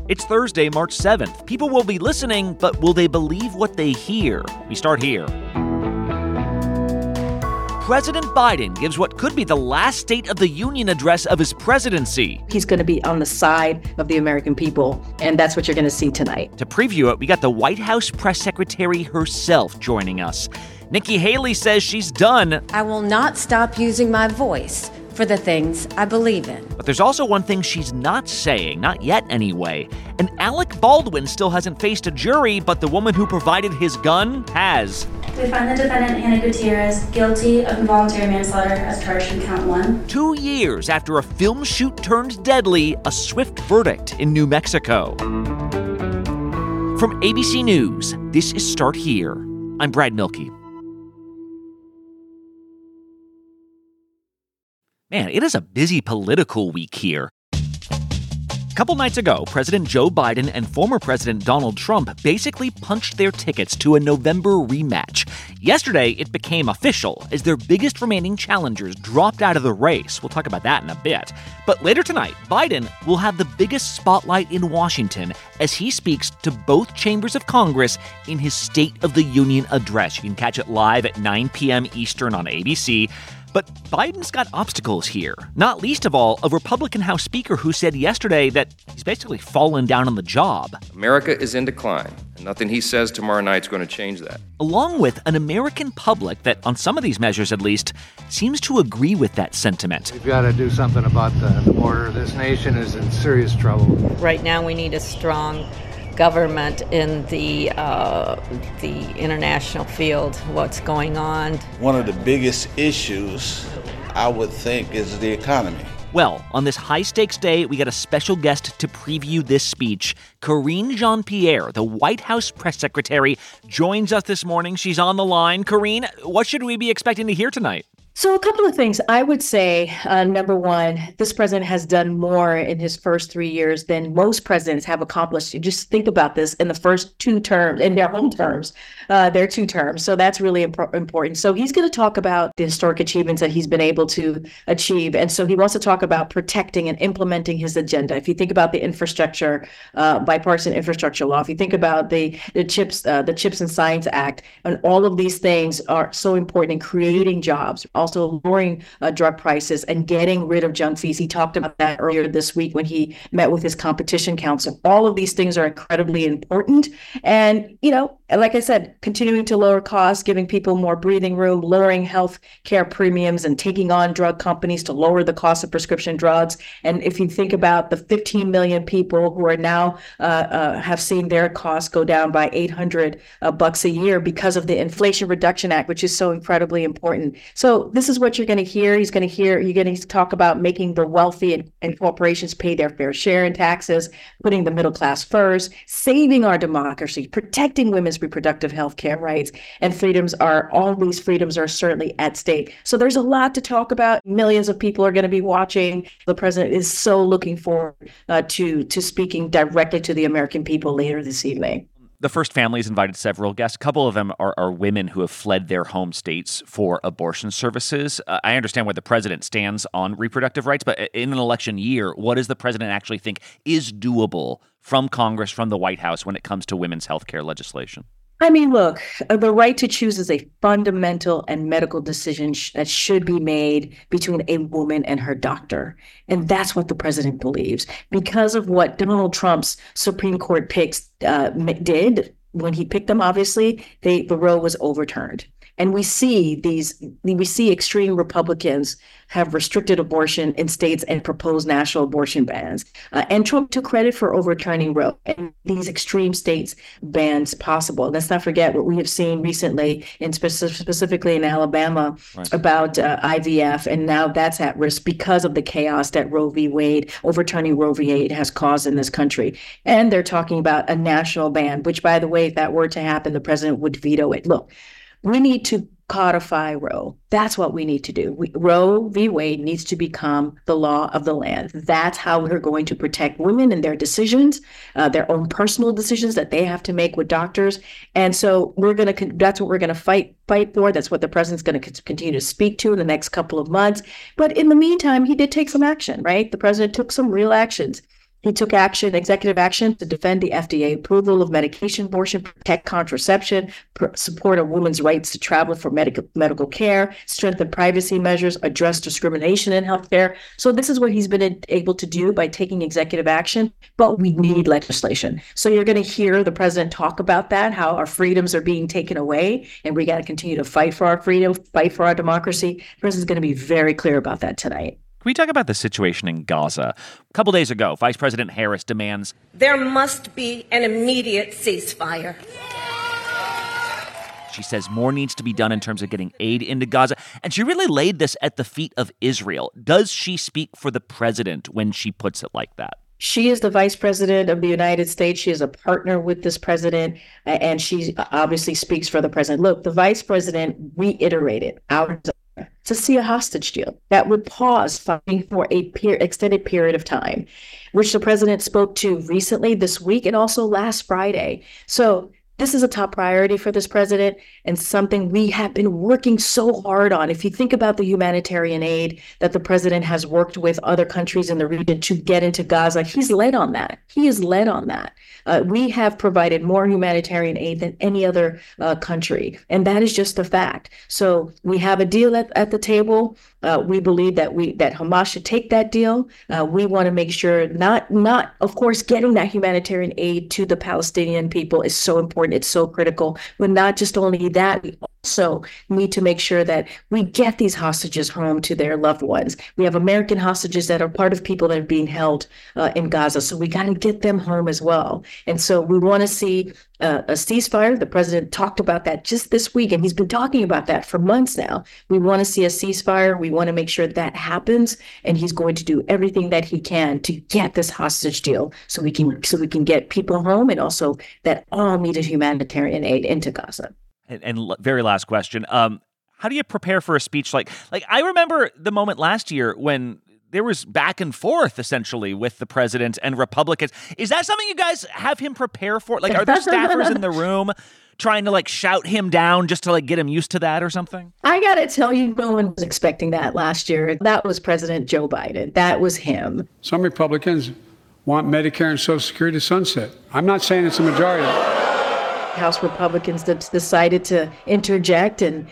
It's Thursday, March 7th. People will be listening, but will they believe what they hear? We start here. President Biden gives what could be the last State of the Union address of his presidency. He's going to be on the side of the American people, and that's what you're going to see tonight. To preview it, we got the White House press secretary herself joining us. Nikki Haley says she's done. I will not stop using my voice for the things I believe in. But there's also one thing she's not saying, not yet anyway. And Alec Baldwin still hasn't faced a jury, but the woman who provided his gun has. We find the defendant, Hannah Gutierrez, guilty of involuntary manslaughter as charged in count 1. 2 years after a film shoot turned deadly, a swift verdict in New Mexico. From ABC News, this is Start Here. I'm Brad Milkey. Man, it is a busy political week here. A couple nights ago, President Joe Biden and former President Donald Trump basically punched their tickets to a November rematch. Yesterday, it became official as their biggest remaining challengers dropped out of the race. We'll talk about that in a bit. But later tonight, Biden will have the biggest spotlight in Washington as he speaks to both chambers of Congress in his State of the Union address. You can catch it live at 9 p.m. Eastern on ABC. But Biden's got obstacles here, not least of all a Republican House Speaker who said yesterday that he's basically fallen down on the job. America is in decline, and nothing he says tomorrow night is going to change that. Along with an American public that, on some of these measures at least, seems to agree with that sentiment. We've got to do something about the border. This nation is in serious trouble. Right now we need a strong government in the international field, what's going on. One of the biggest issues, I would think, is the economy. Well, on this high-stakes day, we got a special guest to preview this speech. Karine Jean-Pierre, the White House press secretary, joins us this morning. She's on the line. Karine, what should we be expecting to hear tonight? So a couple of things. I would say, number one, this president has done more in his first 3 years than most presidents have accomplished. You just think about this in the first 2 terms, in their home terms, their 2 terms. So that's really important. So he's going to talk about the historic achievements that he's been able to achieve. And so he wants to talk about protecting and implementing his agenda. If you think about the infrastructure, bipartisan infrastructure law, if you think about the CHIPS and Science Act, and all of these things are so important in creating jobs. Also lowering drug prices and getting rid of junk fees. He talked about that earlier this week when he met with his competition counsel. All of these things are incredibly important. And, like I said, continuing to lower costs, giving people more breathing room, lowering health care premiums and taking on drug companies to lower the cost of prescription drugs. And if you think about the 15 million people who are now have seen their costs go down by $800 a year because of the Inflation Reduction Act, which is so incredibly important. So this is what you're going to hear. You're going to talk about making the wealthy and corporations pay their fair share in taxes, putting the middle class first, saving our democracy, protecting women's reproductive health care rights and freedoms. All these freedoms are certainly at stake. So there's a lot to talk about. Millions of people are going to be watching. The president is so looking forward to speaking directly to the American people later this evening. The First Family's invited several guests. A couple of them are women who have fled their home states for abortion services. I understand where the president stands on reproductive rights, but in an election year, what does the president actually think is doable from Congress, from the White House, when it comes to women's health care legislation? I mean, look, the right to choose is a fundamental and medical decision that should be made between a woman and her doctor. And that's what the president believes. Because of what Donald Trump's Supreme Court picks did, when he picked them, obviously, the Roe was overturned. And we see extreme Republicans have restricted abortion in states and proposed national abortion bans. And Trump took credit for overturning Roe and these extreme states bans possible. Let's not forget what we have seen recently, specifically in Alabama, right, about IVF. And now that's at risk because of the chaos that overturning Roe v. Wade has caused in this country. And they're talking about a national ban, which, by the way, if that were to happen, the president would veto it. Look, we need to codify Roe. That's what we need to do. Roe v. Wade needs to become the law of the land. That's how we're going to protect women and their decisions, their own personal decisions that they have to make with doctors. And so that's what we're going to fight for. That's what the president's going to continue to speak to in the next couple of months. But in the meantime, he did take some action, right? The president took some real actions. He took executive action to defend the FDA approval of medication abortion, protect contraception, support a woman's rights to travel for medical care, strengthen privacy measures, address discrimination in healthcare. So this is what he's been able to do by taking executive action, but we need legislation. So you're going to hear the president talk about that, how our freedoms are being taken away, and we got to continue to fight for our freedom, fight for our democracy. The president's going to be very clear about that tonight. Can we talk about the situation in Gaza? A couple days ago, Vice President Harris demands there must be an immediate ceasefire. She says more needs to be done in terms of getting aid into Gaza. And she really laid this at the feet of Israel. Does she speak for the president when she puts it like that? She is the vice president of the United States. She is a partner with this president, and she obviously speaks for the president. Look, the vice president reiterated our desire to see a hostage deal that would pause fighting for a extended period of time, which the president spoke to recently this week and also last Friday. So this is a top priority for this president and something we have been working so hard on. If you think about the humanitarian aid that the president has worked with other countries in the region to get into Gaza, he's led on that. He has led on that. We have provided more humanitarian aid than any other country, and that is just a fact. So we have a deal at the table. We believe that Hamas should take that deal. We want to make sure not of course getting that humanitarian aid to the Palestinian people is so important. It's so critical. But not just only that, we also need to make sure that we get these hostages home to their loved ones. We have American hostages that are part of people that are being held in Gaza. So we got to get them home as well. And so we want to see a ceasefire. The president talked about that just this week, and he's been talking about that for months now. We want to see a ceasefire. We want to make sure that happens, and he's going to do everything that he can to get this hostage deal so we can get people home, and also that all needed humanitarian aid into Gaza. And very last question. How do you prepare for a speech like I remember the moment last year when there was back and forth essentially with the president and Republicans. Is that something you guys have him prepare for? Like, are there staffers in the room trying to shout him down just to get him used to that or something? I got to tell you, no one was expecting that last year. That was President Joe Biden. That was him. Some Republicans want Medicare and Social Security to sunset. I'm not saying it's a majority. House Republicans decided to interject and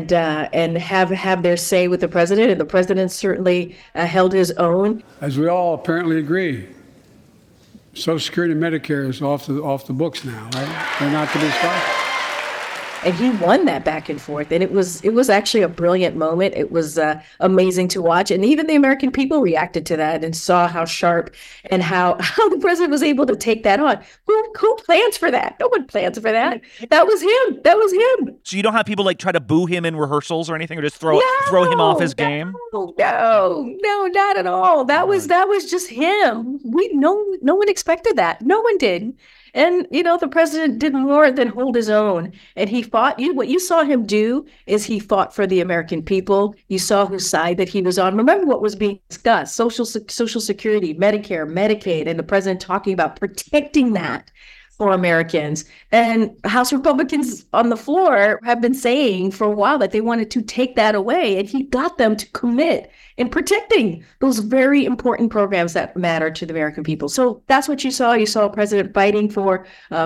have their say with the president, and the president certainly held his own. As we all apparently agree, Social Security and Medicare is off the books now, right? They're not to be stopped. And he won that back and forth. And it was actually a brilliant moment. It was amazing to watch. And even the American people reacted to that and saw how sharp and how the president was able to take that on. Who plans for that? No one plans for that. That was him. That was him. So you don't have people try to boo him in rehearsals or anything, or just throw him off his game? No, not at all. That was just him. No one expected that. No one did. And, the president did more than hold his own. And he fought. What you saw him do is he fought for the American people. You saw whose side that he was on. Remember what was being discussed: Social Security, Medicare, Medicaid, and the president talking about protecting that for Americans. And House Republicans on the floor have been saying for a while that they wanted to take that away. And he got them to commit in protecting those very important programs that matter to the American people. So that's what you saw. You saw a president fighting for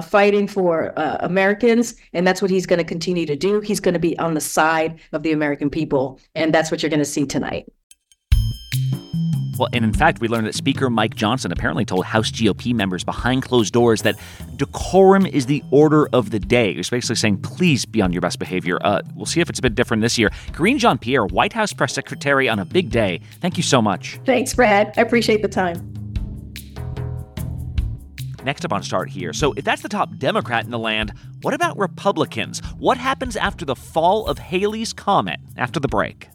Americans, and that's what he's going to continue to do. He's going to be on the side of the American people, and that's what you're going to see tonight. Well, and in fact, we learned that Speaker Mike Johnson apparently told House GOP members behind closed doors that decorum is the order of the day. He was basically saying, please be on your best behavior. We'll see if it's a bit different this year. Karine Jean-Pierre, White House press secretary on a big day. Thank you so much. Thanks, Brad. I appreciate the time. Next up on Start Here. So if that's the top Democrat in the land, what about Republicans? What happens after the fall of Haley's Comet? After the break.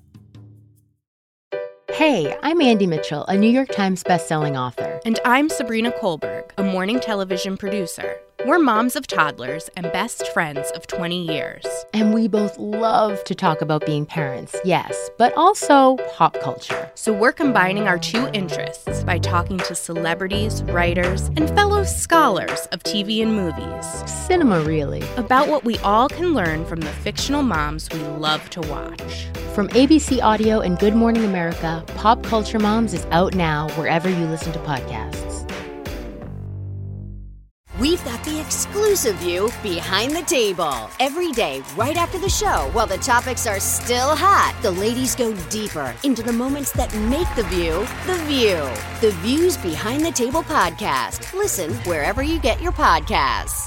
Hey, I'm Andy Mitchell, a New York Times bestselling author. And I'm Sabrina Kohlberg, a morning television producer. We're moms of toddlers and best friends of 20 years. And we both love to talk about being parents, yes, but also pop culture. So we're combining our two interests by talking to celebrities, writers, and fellow scholars of TV and movies. Cinema, really. About what we all can learn from the fictional moms we love to watch. From ABC Audio and Good Morning America, Pop Culture Moms is out now wherever you listen to podcasts. we've got the exclusive view behind the table. Every day, right after the show, while the topics are still hot, the ladies go deeper into the moments that make the View the View. The View's Behind the Table podcast. Listen wherever you get your podcasts.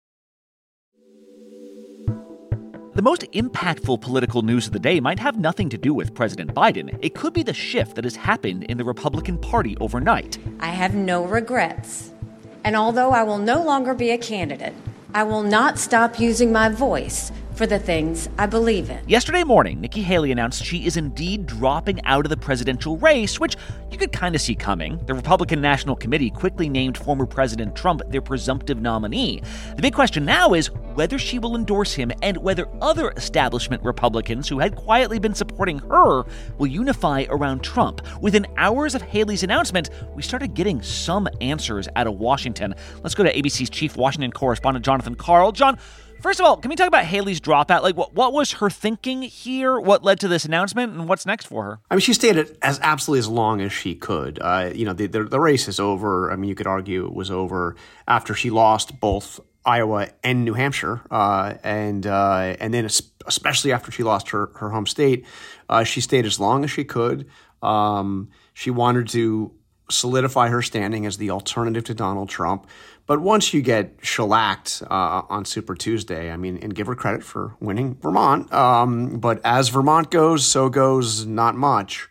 The most impactful political news of the day might have nothing to do with President Biden. It could be the shift that has happened in the Republican Party overnight. I have no regrets. And although I will no longer be a candidate, I will not stop using my voice for the things I believe in. Yesterday morning, Nikki Haley announced she is indeed dropping out of the presidential race, which you could kind of see coming. The Republican National Committee quickly named former President Trump their presumptive nominee. The big question now is whether she will endorse him and whether other establishment Republicans who had quietly been supporting her will unify around Trump. Within hours of Haley's announcement, we started getting some answers out of Washington. Let's go to ABC's chief Washington correspondent, Jonathan Karl. John, first of all, can we talk about Haley's dropout? Like, what was her thinking here? What led to this announcement, and what's next for her? I mean, she stayed as absolutely as long as she could. The race is over. I mean, you could argue it was over after she lost both Iowa and New Hampshire, and then especially after she lost her home state, she stayed as long as she could. She wanted to solidify her standing as the alternative to Donald Trump. But once you get shellacked on Super Tuesday, I mean, and give her credit for winning Vermont, but as Vermont goes, so goes not much.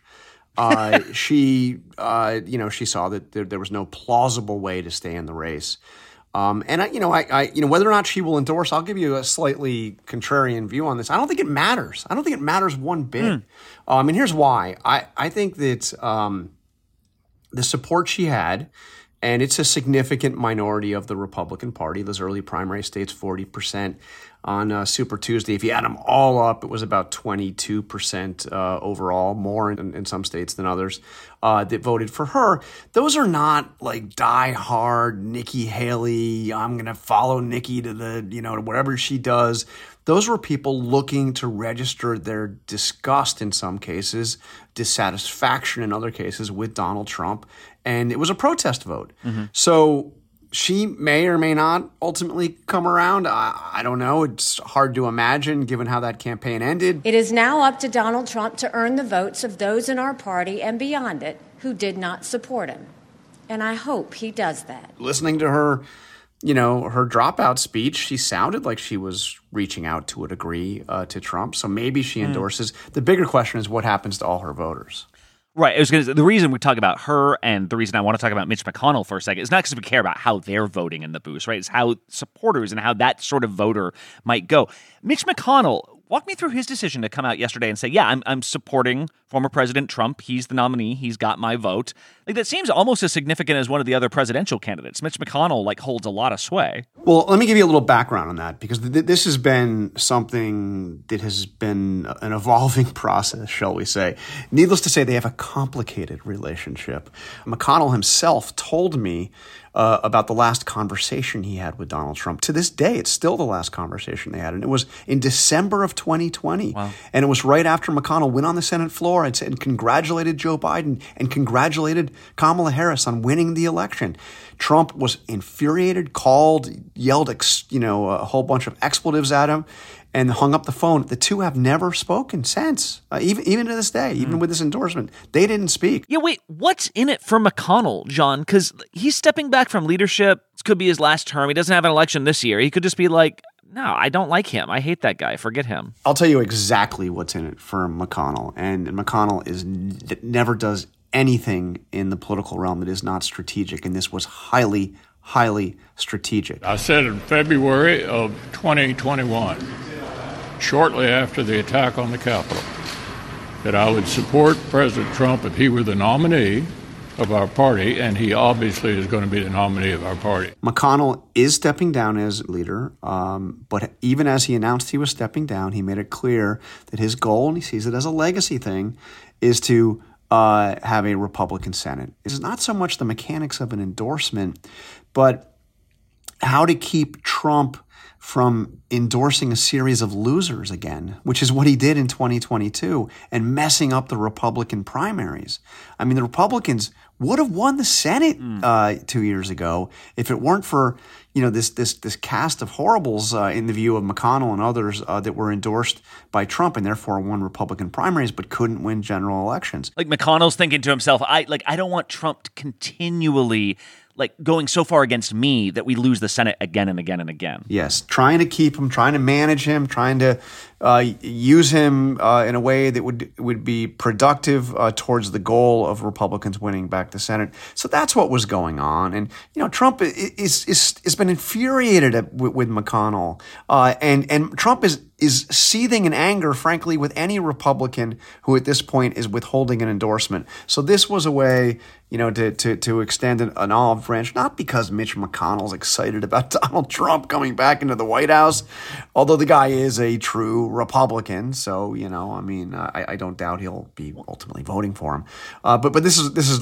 She saw that there was no plausible way to stay in the race. Whether or not she will endorse, I'll give you a slightly contrarian view on this. I don't think it matters. I don't think it matters one bit. Here's why. I think that the support she had, and it's a significant minority of the Republican Party. Those early primary states, 40% on Super Tuesday. If you add them all up, it was about 22% overall, more in some states than others, that voted for her. Those are not like diehard Nikki Haley, I'm going to follow Nikki to to whatever she does. Those were people looking to register their disgust in some cases, dissatisfaction in other cases with Donald Trump. And it was a protest vote. Mm-hmm. So she may or may not ultimately come around. I don't know. It's hard to imagine given how that campaign ended. It is now up to Donald Trump to earn the votes of those in our party and beyond it who did not support him. And I hope he does that. Listening to her, her dropout speech, she sounded like she was reaching out to a degree to Trump. So maybe she endorses. The bigger question is what happens to all her voters. Right. The reason we talk about her and the reason I want to talk about Mitch McConnell for a second is not because we care about how they're voting in the booths, right? It's how supporters and how that sort of voter might go. Mitch McConnell, walk me through his decision to come out yesterday and say, yeah, I'm supporting former President Trump. He's the nominee. He's got my vote. Like, that seems almost as significant as one of the other presidential candidates. Mitch McConnell, holds a lot of sway. Well, let me give you a little background on that, because this has been something that has been an evolving process, shall we say. Needless to say, they have a complicated relationship. McConnell himself told me about the last conversation he had with Donald Trump. To this day, it's still the last conversation they had. And it was in December of 2020. Wow. And it was right after McConnell went on the Senate floor and congratulated Joe Biden and congratulated Kamala Harris on winning the election. Trump was infuriated, yelled, a whole bunch of expletives at him, and hung up the phone. The two have never spoken since, even to this day, even with this endorsement. They didn't speak. Yeah, wait, what's in it for McConnell, John? Because he's stepping back from leadership. This could be his last term. He doesn't have an election this year. He could just be like, no, I don't like him. I hate that guy. Forget him. I'll tell you exactly what's in it for McConnell. And McConnell never does anything in the political realm that is not strategic. And this was highly, highly strategic. I said in February of 2021, shortly after the attack on the Capitol, that I would support President Trump if he were the nominee of our party, and he obviously is going to be the nominee of our party. McConnell is stepping down as leader, but even as he announced he was stepping down, he made it clear that his goal, and he sees it as a legacy thing, is to have a Republican Senate. It's not so much the mechanics of an endorsement, but how to keep Trump from endorsing a series of losers again, which is what he did in 2022, and messing up the Republican primaries. I mean, the Republicans would have won the Senate 2 years ago if it weren't for, this cast of horribles in the view of McConnell and others that were endorsed by Trump and therefore won Republican primaries but couldn't win general elections. Like McConnell's thinking to himself, I don't want Trump to continually going so far against me that we lose the Senate again and again and again. Yes, trying to keep him, trying to manage him, trying to use him in a way that would be productive towards the goal of Republicans winning back the Senate. So that's what was going on. And, Trump has been infuriated with McConnell. And Trump is seething in anger, frankly, with any Republican who at this point is withholding an endorsement. So this was a way, to extend an olive branch, not because Mitch McConnell's excited about Donald Trump coming back into the White House, although the guy is a true Republican. So, I don't doubt he'll be ultimately voting for him. But this is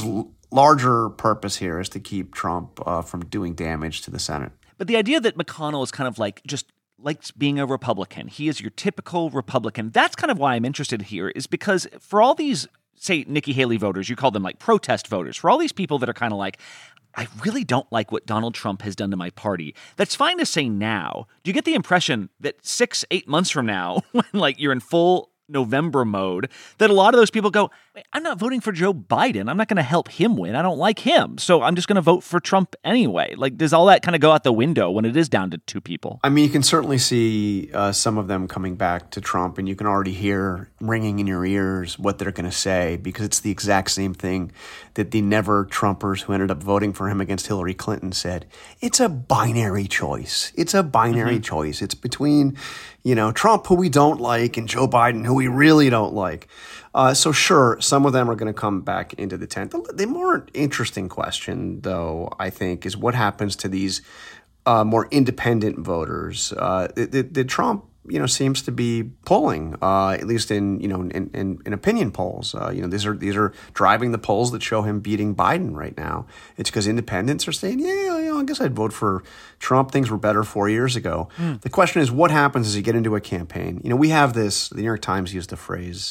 larger purpose here is to keep Trump from doing damage to the Senate. But the idea that McConnell is kind of just likes being a Republican. He is your typical Republican. That's kind of why I'm interested here, is because for all these, say, Nikki Haley voters, you call them protest voters, for all these people that are kind of I really don't like what Donald Trump has done to my party. That's fine to say now. Do you get the impression that 6-8 months from now, when you're in full November mode, that a lot of those people go, I'm not voting for Joe Biden. I'm not going to help him win. I don't like him. So I'm just going to vote for Trump anyway. Does all that kind of go out the window when it is down to 2 people? I mean, you can certainly see some of them coming back to Trump, and you can already hear ringing in your ears what they're going to say, because it's the exact same thing that the never Trumpers who ended up voting for him against Hillary Clinton said. It's a binary choice. It's a binary choice. It's between, Trump, who we don't like, and Joe Biden, who we really don't like. So sure, some of them are going to come back into the tent. The more interesting question, though, I think, is what happens to these more independent voters that Trump, seems to be pulling, at least in opinion polls. These are driving the polls that show him beating Biden right now. It's because independents are saying, I guess I'd vote for Trump. Things were better 4 years ago. The question is, what happens as you get into a campaign? We have this. The New York Times used the phrase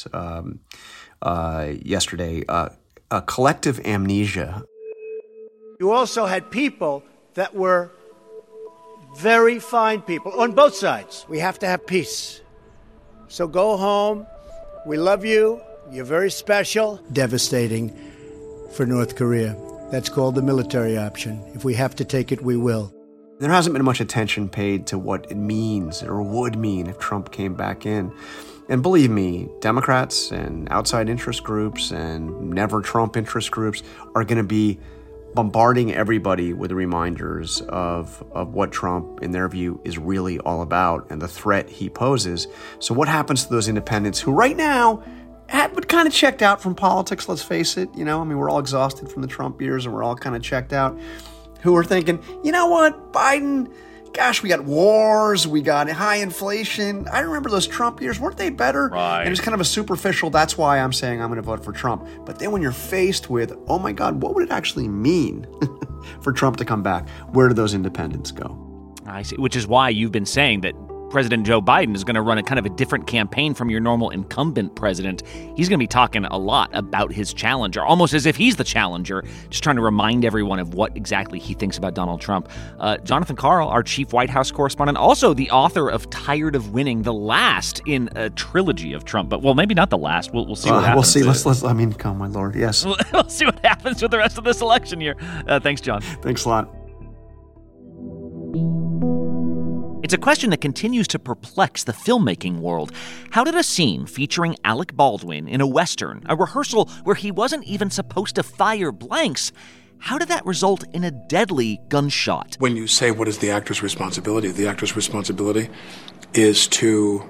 yesterday, a collective amnesia. You also had people that were very fine people on both sides. We have to have peace. So go home. We love you. You're very special. Devastating for North Korea. That's called the military option. If we have to take it, we will. There hasn't been much attention paid to what it means or would mean if Trump came back in. And believe me, Democrats and outside interest groups and never Trump interest groups are going to be bombarding everybody with reminders of what Trump, in their view, is really all about and the threat he poses. So what happens to those independents who right now have kind of checked out from politics, let's face it. We're all exhausted from the Trump years and we're all kind of checked out, who are thinking, you know what, Biden, gosh, we got wars, we got high inflation. I remember those Trump years. Weren't they better? Right. And it's kind of a superficial, that's why I'm saying I'm going to vote for Trump. But then when you're faced with, oh my God, what would it actually mean for Trump to come back? Where do those independents go? I see, which is why you've been saying that President Joe Biden is going to run a kind of a different campaign from your normal incumbent president. He's going to be talking a lot about his challenger, almost as if he's the challenger, just trying to remind everyone of what exactly he thinks about Donald Trump. Jonathan Karl, our chief White House correspondent, also the author of Tired of Winning, the last in a trilogy of Trump. But, well, maybe not the last. We'll see what happens. We'll see. Let's oh, my Lord, yes. We'll see what happens with the rest of this election year. Thanks, John. Thanks a lot. It's a question that continues to perplex the filmmaking world. How did a scene featuring Alec Baldwin in a Western, a rehearsal where he wasn't even supposed to fire blanks, how did that result in a deadly gunshot? When you say what is the actor's responsibility is to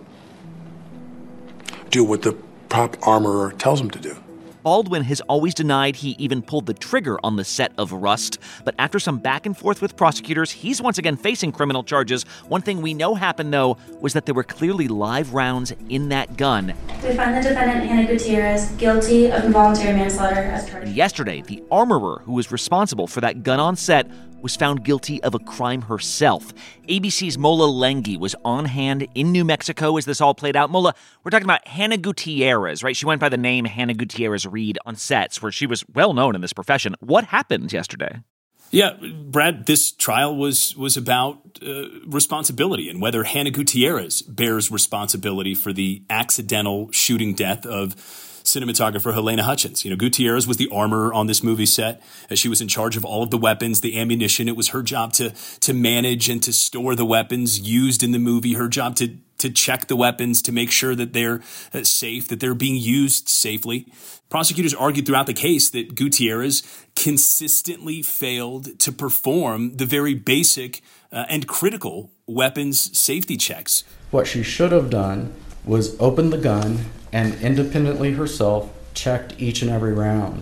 do what the prop armorer tells him to do. Baldwin has always denied he even pulled the trigger on the set of Rust, but after some back and forth with prosecutors, he's once again facing criminal charges. One thing we know happened, though, was that there were clearly live rounds in that gun. We find the defendant, Hannah Gutierrez, guilty of involuntary manslaughter as charged. And yesterday, the armorer who was responsible for that gun on set was found guilty of a crime herself. ABC's Mola Lenghi was on hand in New Mexico as this all played out. Mola, we're talking about Hannah Gutierrez, right? She went by the name Hannah Gutierrez Reed on sets where she was well known in this profession. What happened yesterday? Yeah, Brad, this trial was about responsibility and whether Hannah Gutierrez bears responsibility for the accidental shooting death of cinematographer Halyna Hutchins. Gutierrez was the armorer on this movie set. She was in charge of all of the weapons, the ammunition. It was her job to manage and to store the weapons used in the movie, her job to check the weapons, to make sure that they're safe, that they're being used safely. Prosecutors argued throughout the case that Gutierrez consistently failed to perform the very basic and critical weapons safety checks. What she should have done was open the gun and independently herself checked each and every round.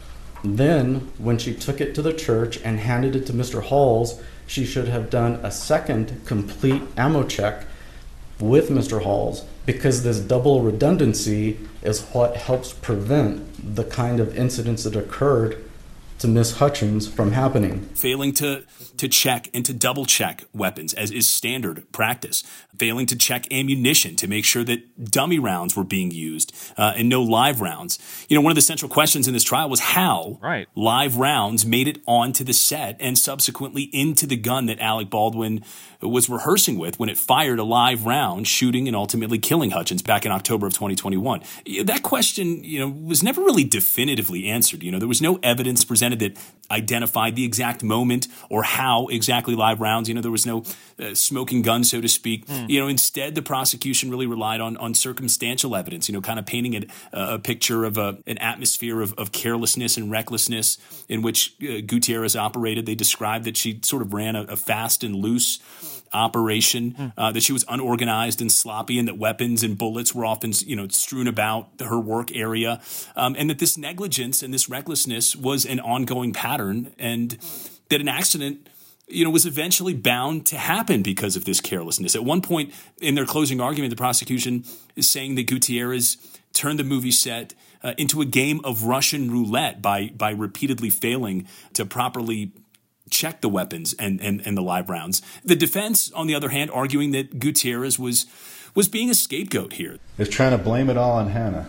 Then, when she took it to the church and handed it to Mr. Halls, she should have done a second complete ammo check with Mr. Halls, because this double redundancy is what helps prevent the kind of incidents that occurred to Miss Hutchins from happening. Failing to check and to double check weapons, as is standard practice. Failing to check ammunition to make sure that dummy rounds were being used and no live rounds. One of the central questions in this trial was how live rounds made it onto the set and subsequently into the gun that Alec Baldwin was rehearsing with when it fired a live round, shooting and ultimately killing Hutchins back in October of 2021. That question, was never really definitively answered. There was no evidence presented that identified the exact moment or how exactly live rounds. There was no smoking gun, so to speak. Instead, the prosecution really relied on circumstantial evidence, kind of painting a picture of an atmosphere of carelessness and recklessness in which Gutierrez operated. They described that she sort of ran a fast and loose operation, that she was unorganized and sloppy, and that weapons and bullets were often, strewn about her work area, and that this negligence and this recklessness was an ongoing pattern, and that an accident was eventually bound to happen because of this carelessness. At one point in their closing argument, the prosecution is saying that Gutierrez turned the movie set into a game of Russian roulette by repeatedly failing to properly check the weapons and the live rounds. The defense, on the other hand, arguing that Gutierrez was being a scapegoat here. Is trying to blame it all on Hannah,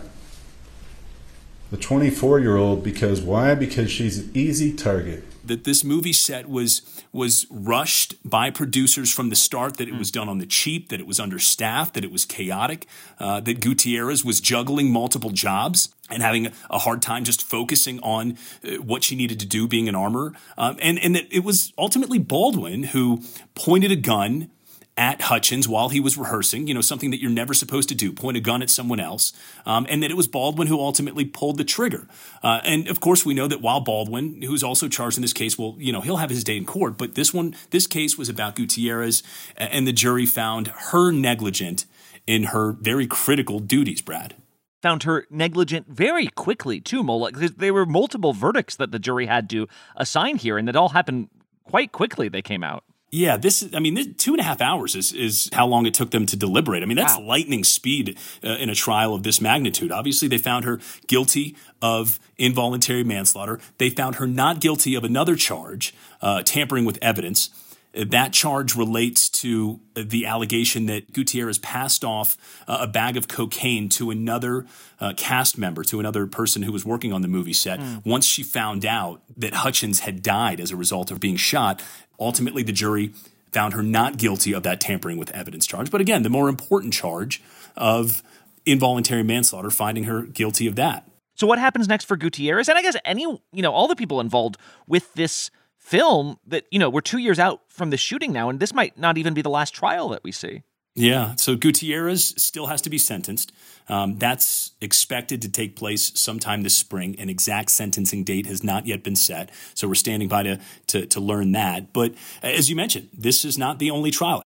the 24-year-old, because why? Because she's an easy target. That this movie set was rushed by producers from the start, that it was done on the cheap, that it was understaffed, that it was chaotic, that Gutierrez was juggling multiple jobs and having a hard time just focusing on what she needed to do being an armorer, and that it was ultimately Baldwin who pointed a gun at Hutchins while he was rehearsing, something that you're never supposed to do, point a gun at someone else, and that it was Baldwin who ultimately pulled the trigger. And of course, we know that while Baldwin, who's also charged in this case, he'll have his day in court, but this case was about Gutierrez, and the jury found her negligent in her very critical duties, Brad. Found her negligent very quickly, too, Mola. There were multiple verdicts that the jury had to assign here, and it all happened quite quickly. They came out. Yeah, this 2.5 hours is how long it took them to deliberate. That's lightning speed in a trial of this magnitude. Obviously, they found her guilty of involuntary manslaughter. They found her not guilty of another charge, tampering with evidence. That charge relates to the allegation that Gutierrez passed off a bag of cocaine to another cast member, to another person who was working on the movie set. Once she found out that Hutchins had died as a result of being shot, ultimately the jury found her not guilty of that tampering with evidence charge. But again, the more important charge of involuntary manslaughter, finding her guilty of that. So what happens next for Gutierrez? And I guess all the people involved with this film that, we're 2 years out from the shooting now, and this might not even be the last trial that we see. Yeah, so Gutierrez still has to be sentenced. That's expected to take place sometime this spring. An exact sentencing date has not yet been set, so we're standing by to learn that. But as you mentioned, this is not the only trial.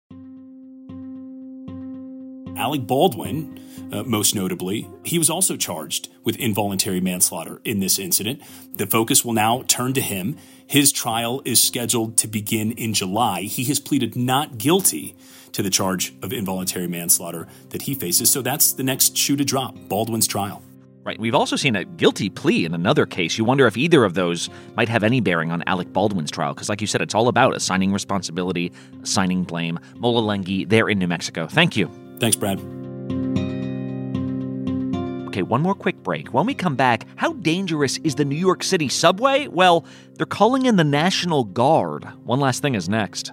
Alec Baldwin, most notably, he was also charged with involuntary manslaughter in this incident. The focus will now turn to him. His trial is scheduled to begin in July. He has pleaded not guilty to the charge of involuntary manslaughter that he faces. So that's the next shoe to drop, Baldwin's trial. Right. We've also seen a guilty plea in another case. You wonder if either of those might have any bearing on Alec Baldwin's trial, because like you said, it's all about assigning responsibility, assigning blame. Mola Lenghi, there in New Mexico. Thank you. Thanks, Brad. Okay, one more quick break. When we come back, how dangerous is the New York City subway? Well, they're calling in the National Guard. One last thing is next.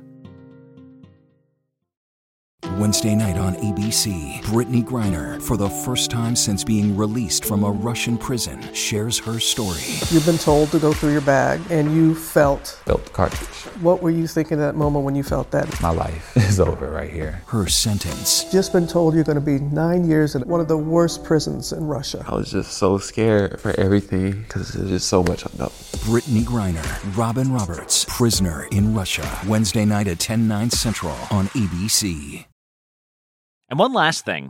Wednesday night on ABC, Brittany Griner, for the first time since being released from a Russian prison, shares her story. You've been told to go through your bag, and you felt the cartridge. What were you thinking at that moment when you felt that? My life is over right here. Her sentence. Just been told you're going to be 9 years in one of the worst prisons in Russia. I was just so scared for everything because there's just so much unknown. Brittany Griner, Robin Roberts, Prisoner in Russia. Wednesday night at 10/9 Central on ABC. And one last thing.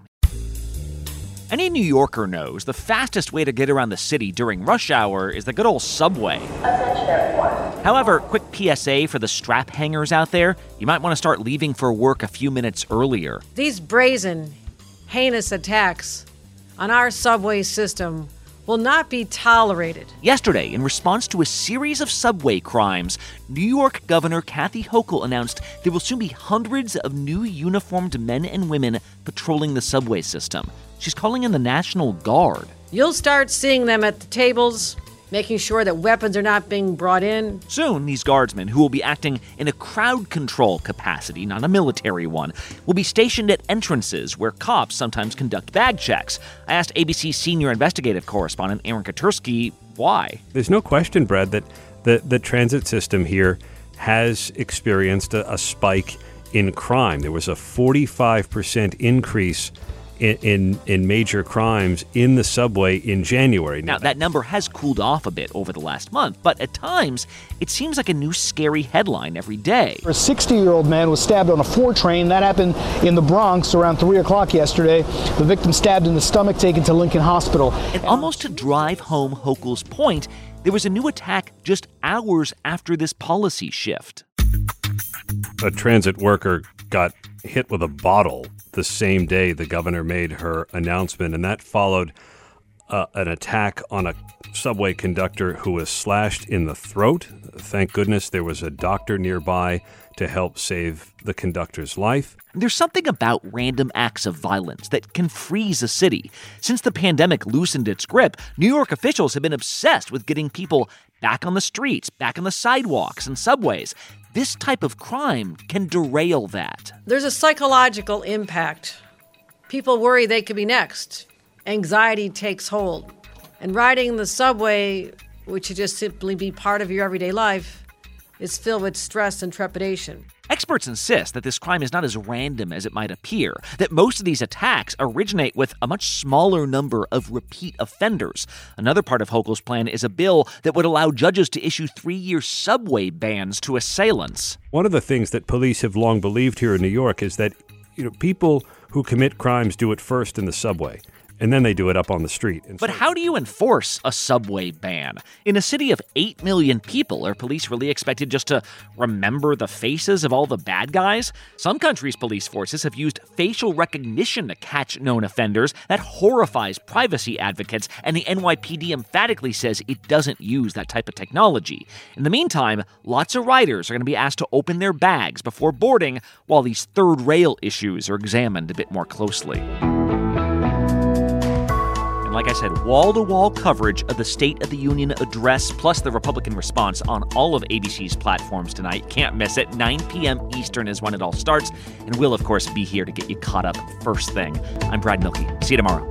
Any New Yorker knows the fastest way to get around the city during rush hour is the good old subway. However, quick PSA for the strap hangers out there, you might want to start leaving for work a few minutes earlier. These brazen, heinous attacks on our subway system will not be tolerated. Yesterday, in response to a series of subway crimes, New York Governor Kathy Hochul announced there will soon be hundreds of new uniformed men and women patrolling the subway system. She's calling in the National Guard. You'll start seeing them at the tables, making sure that weapons are not being brought in. Soon, these guardsmen, who will be acting in a crowd control capacity, not a military one, will be stationed at entrances where cops sometimes conduct bag checks. I asked ABC senior investigative correspondent Aaron Katursky why. There's no question, Brad, that the transit system here has experienced a spike in crime. There was a 45% increase in major crimes in the subway in January. Now, that number has cooled off a bit over the last month, but at times, it seems like a new scary headline every day. A 60-year-old man was stabbed on a 4 train. That happened in the Bronx around 3 o'clock yesterday. The victim stabbed in the stomach, taken to Lincoln Hospital. And almost to drive home Hochul's point, there was a new attack just hours after this policy shift. A transit worker got hit with a bottle the same day the governor made her announcement, and that followed an attack on a subway conductor who was slashed in the throat. Thank goodness there was a doctor nearby to help save the conductor's life. There's something about random acts of violence that can freeze a city. Since the pandemic loosened its grip, New York officials have been obsessed with getting people back on the streets, back on the sidewalks and subways. This type of crime can derail that. There's a psychological impact. People worry they could be next. Anxiety takes hold. And riding the subway, which should just simply be part of your everyday life, is filled with stress and trepidation. Experts insist that this crime is not as random as it might appear, that most of these attacks originate with a much smaller number of repeat offenders. Another part of Hochul's plan is a bill that would allow judges to issue 3-year subway bans to assailants. One of the things that police have long believed here in New York is that, people who commit crimes do it first in the subway, and then they do it up on the street. But how do you enforce a subway ban? In a city of 8 million people, are police really expected just to remember the faces of all the bad guys? Some countries' police forces have used facial recognition to catch known offenders. That horrifies privacy advocates, and the NYPD emphatically says it doesn't use that type of technology. In the meantime, lots of riders are going to be asked to open their bags before boarding, while these third rail issues are examined a bit more closely. Like I said, wall-to-wall coverage of the State of the Union address, plus the Republican response on all of ABC's platforms tonight. Can't miss it. 9 p.m. Eastern is when it all starts. And we'll, of course, be here to get you caught up first thing. I'm Brad Milkey. See you tomorrow.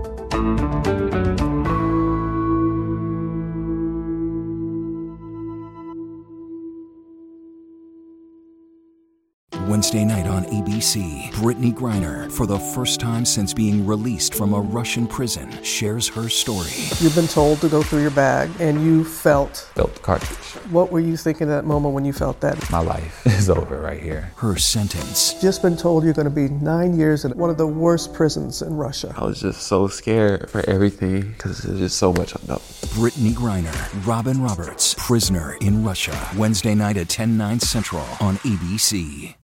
Wednesday night on ABC, Brittany Griner, for the first time since being released from a Russian prison, shares her story. You've been told to go through your bag, and you felt the cartridge. What were you thinking at that moment when you felt that? My life is over right here. Her sentence. Just been told you're going to be 9 years in one of the worst prisons in Russia. I was just so scared for everything because there's just so much unknown. Brittany Griner, Robin Roberts, Prisoner in Russia. Wednesday night at 10/9 Central on ABC.